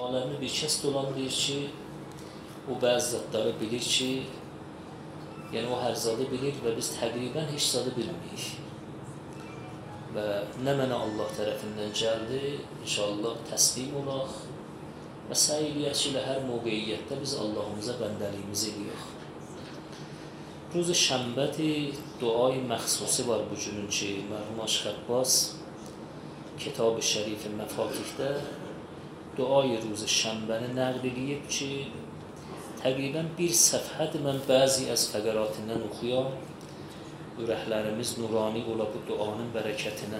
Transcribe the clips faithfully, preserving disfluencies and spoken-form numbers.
aləmini bir kəs dolanlayır ki, o bəzi zatları bilir ki, yəni o hər zadı bilir və biz təqribən heç zadı bilmirik. Və nə mənə Allah tərəfindən gəldi, inşallah təslim olaq və səy eləyək ki, hər mövqeyiyyətdə biz Allahımıza bəndəliyimizi eləyək. Ruzu şənbədir, duay məxsusi var bu günün ki, mərhum Aşıq Abbas Kitab-ı Şərif-i Məfatihdə duay ruzu şənbəni nəql eləyib ki, təqribən bir səfhədir mən bəzi az fəqəratindən oxuyam, ürəklərimiz nurani ola bu duanın bərəkətinə.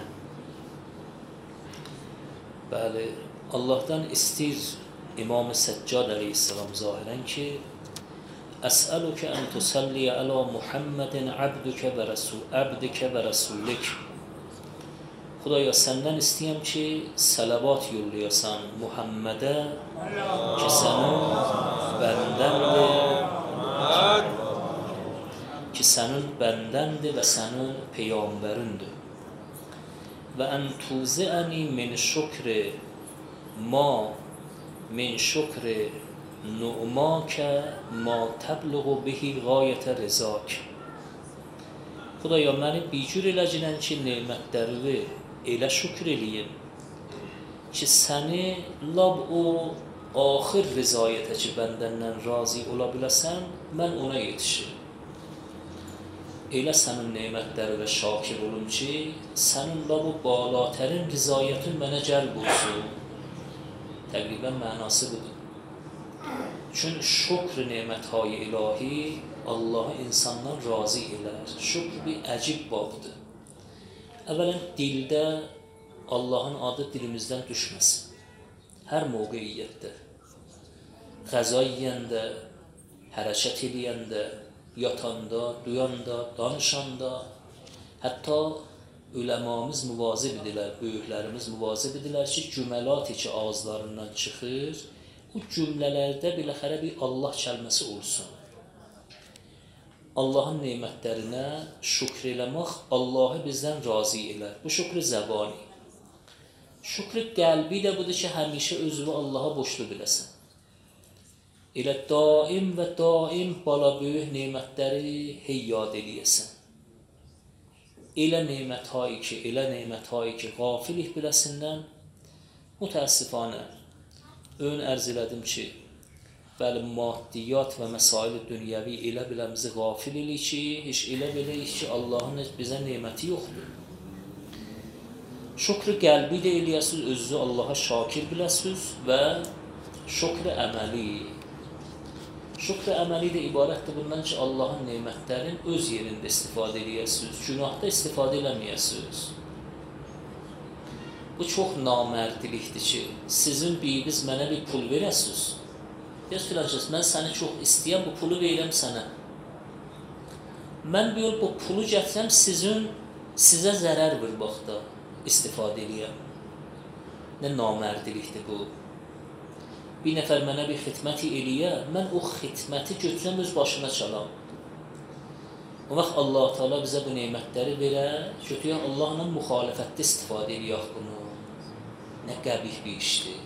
Bəli, Allahdan istir İmam-ı Səccad əleyhissalam zahirən ki, Əsəlükə ən tusalliyə əla Muhammedin abdükə və abdikə və rəsulik. Xudaya səndən istəyəm ki, sələvat yollayasan Muhammedə ki, sənin bəndəndir, ki, sənin bəndəndir və sənin peyğəmbərindir. Və ən tuziəni min şükri ma min şükri nu'makə ma təbliğu bihi qayətə rizak. Xudaya məni bicür eləcəkən ki, nemətlərini elə şükür eləyim ki, səni lab o axır rizayətə ki, bəndəndən razı ola biləsən, mən ona yetişim. Elə sənin nemətləri və şakir olum ki, sənin lab o balatərin rizayətin mənə cəlb olsun. Təqribən mənası budur. Çünki şükr nemətهای ilahi Allah'ı insandan razı elər. Şükr bir əcib babıdır. Əvvələn dildə Allah'ın adı dilimizdən düşməsin. Hər mövqeyiyyətdə. Qəza yeyəndə, hərəkət eləyəndə, yatanda, duyanda, danışanda, hətta üləmamız müvazib edirlər, böyüklərimiz müvazib edirlər ki, cüməlati ki, ağızlarından çıxır, bu cümlələrdə biləxərə bir Allah kəlməsi olsun. Allahın nemətlərinə şükr eləmək Allahı bizdən razı elər. Bu şükrü zəbani. Şükrü qəlbi də budur ki, həmişə özünü Allaha boşlu biləsən. Elə daim və daim bala böyük nemətləri hey yad eləyəsən. Elə nemətləri ki, elə nemətləri ki, qafilik biləsindən mütəəssifanə ön ərz elədim ki, bəli, maddiyyat və məsail dünyəvi elə biləmizi qafil eləyik ki, heç elə biləyik ki, Allahın bizə neməti yoxdur. Şükrü qəlbi də eləyəsiniz, özünüzü Allaha şakir biləsiniz və şükrü əməli. Şükrü əməli də ibarətdir bundan ki, Allahın nemətlərin öz yerində istifadə eləyəsiniz, günahda istifadə eləməyəsiniz. Bu çox namərdilikdir ki, sizin biriniz mənə bir pul verəsiniz. Deyəs filancəs, mən səni çox istəyəm, bu pulu verirəm sənə. Mən bir yol bu pulu gətirəm, sizin, sizə zərər bir vaxtda istifadə eləyəm. Nə namərdilikdir bu. Bir nəfər mənə bir xidməti eləyə, mən o xidməti götürəm, öz başına çalam. O vaxt Allah-u Teala bizə bu nemətləri verər, götürək Allahla müxalifətdə istifadə eləyək bunu. Nə qəbih bir işdir.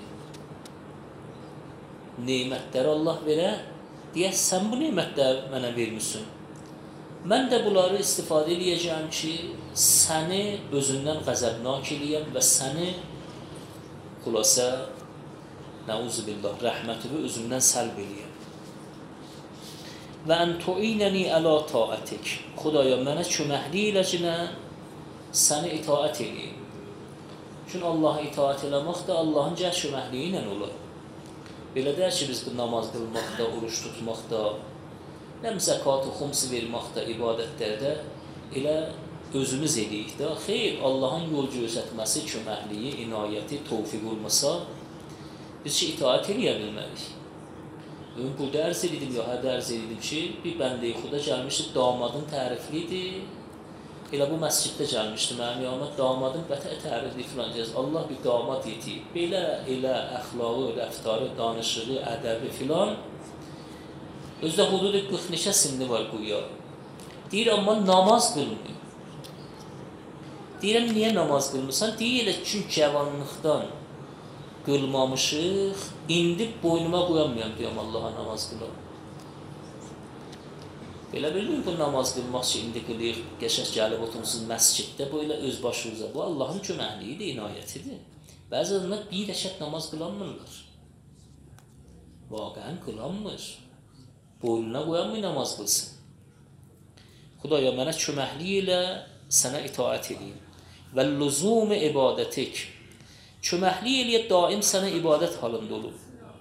Nemətləri Allah verər, deyək, sən bu nemətləri mənə vermişsin. Mən də bunları istifadə eləyəcəm ki, səni özündən qəzəbnak eləyəm və səni xülasə, nəuzubillah, rəhmətini özümdən səlb eləyəm. Və ən tu'inəni əla taətik. Xudaya mənə köməkli eləcənə səni itaət eləyim. Çünki Allaha itaət eləmək də Allahın cəh köməkliyi ilə olur. Belə deyək ki, biz bu namaz qılmaqda, oruç tutmaqda, nəm zəkat-ı xumsi verməkdə, ibadətlərdə elə özümüz eləyik də. Xeyr, Allahın yol göstərməsi, köməkliyi, inayəti, tövfiq olmasa, biz ki, itaət eləyə bilmərik. Ön burada ərz edim, ya hədə ərz edim ki, bir bəndə-i xuda gəlmişdi, damadın təriflidir. Elə bu məsciddə gəlmişdi mənim yanıma, damadın bətə tərifli filan deyəcək. Allah bir damad yetiyib. Belə, elə, əxlağı, rəftarı, danışığı, ədəbi filan. Özdə hududu qırx neçə sinni var quya. Deyir, amma namaz qılmıyor. Deyirəm, niyə namaz qılmırsan? Deyir, elə çünki cavanlıqdan qılmamışıq, indi boynuma qoyanmayam deyəm Allaha namaz qılam. Belə bilmiyorum bu namaz qılmaq ki, indi qılıyıq, qəşəng gəlib oturmuşsunuz məsciddə, böyle öz başınıza. Bu Allahın köməkliyidir, inayətidir. Bəzi adamlar bir rəkət namaz qılanmırlar. Vaqəən qılanmır. Boynuna qoyanmır namaz qılsın. Xudaya mənə köməkliyi ilə sənə itaət edeyim. Və lüzum ibadətik. Köməkliyi ilə daim sənə ibadət halında olub.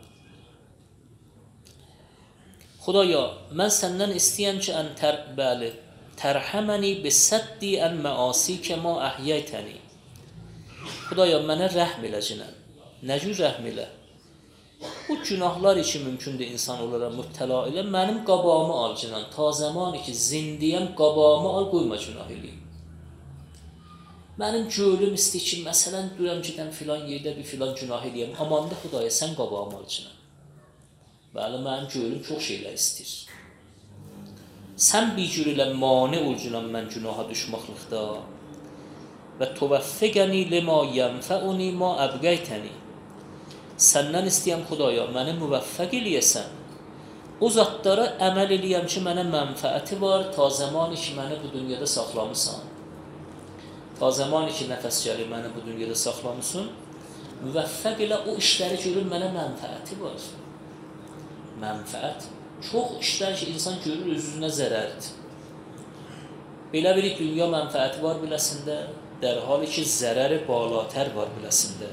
Xudaya, mən səndən istəyəm ki, ən tər, bəli, tərhəməni bisəddi ən məasikə ma əhiyyətəni. Xudaya, mənə rəhm elə cinən. Nə cür rəhm elə? Bu günahlar için mümkündür insan olarak müptela ilə. Mənim qabağımı al cinən. Ta zamanı ki, zindiyəm, qabağımı al, qoyma günah eləyim. Mənim gölüm istəyir ki, məsələn, durəm gedən filan yerdə bir filan günah eləyəm. Amanda Xudaya, sən qabağımı al cinən. Bəli, mənim gölüm çox şeylər istəyir. Sən bir cür ilə mane ol cinən mən günaha düşməklikdə. Və tuvəffəqəni lima yənfəuni ma əbqəytəni. Səndən istəyəm Xudaya, məni müvəffəq eləyəsən. O zatlara əməl eləyəm ki, mənə mənfəəti var, ta zamanı ki, məni bu dünyada saxlamısan. Ta zamanı ki, nəfəs gəlir, məni bu dünyada saxlamısın. Müvəffəq elə o işləri görür, mənə mənfəəti var. Mənfəət. Çox işlər ki, insan görür, öz-üzünə zərərdir. Belə bir dünya mənfəəti var biləsində, dərhali ki, zərəri balatər var biləsində.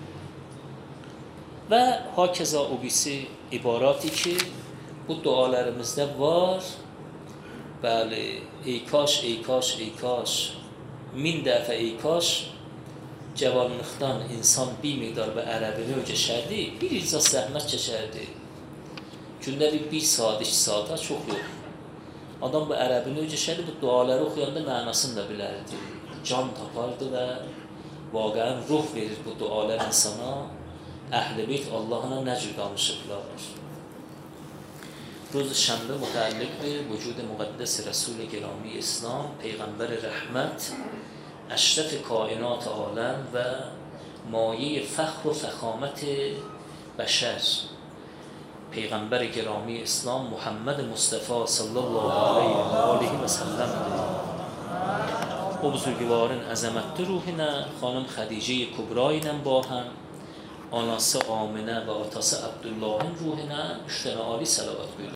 Və hakeza o birisi ibarati ki, bu dualarımızda var. Bəli, ey kaş, ey kaş, ey kaş, min dəfə ey kaş, cavanlıqdan insan bir miqdar və ərəbini ögəşərdi, bir icra zəhmət çəkərdi. Gündə bir, bir saat, iki saata çox yox. Adam bu ərəbini ögəşərdi, bu duaları oxuyanda mənasını da bilərdi. Can tapardı və vaqəən ruh verir bu dualar insana. Əhl-i Beyt Allah'ına nə cür danışıblar. Roz şənbə mütəlliqdir vücud müqəddəs Rəsul-i Girami İslam, Peyğəmbər rəhmət, əşrəf-i kainat aləm və maye fəxr və fəxamət bəşər. Peyğəmbər Girami İslam Muhammed Mustafa sallallahu aleyhi və səlləmdir. O buzurgvarın əzəmətli ruhinə, xanım Xədicə-i Kubra ilə ba həm, anası Aminə və atası Abdullahın ruhinə üç dənə ali salavat buyurur.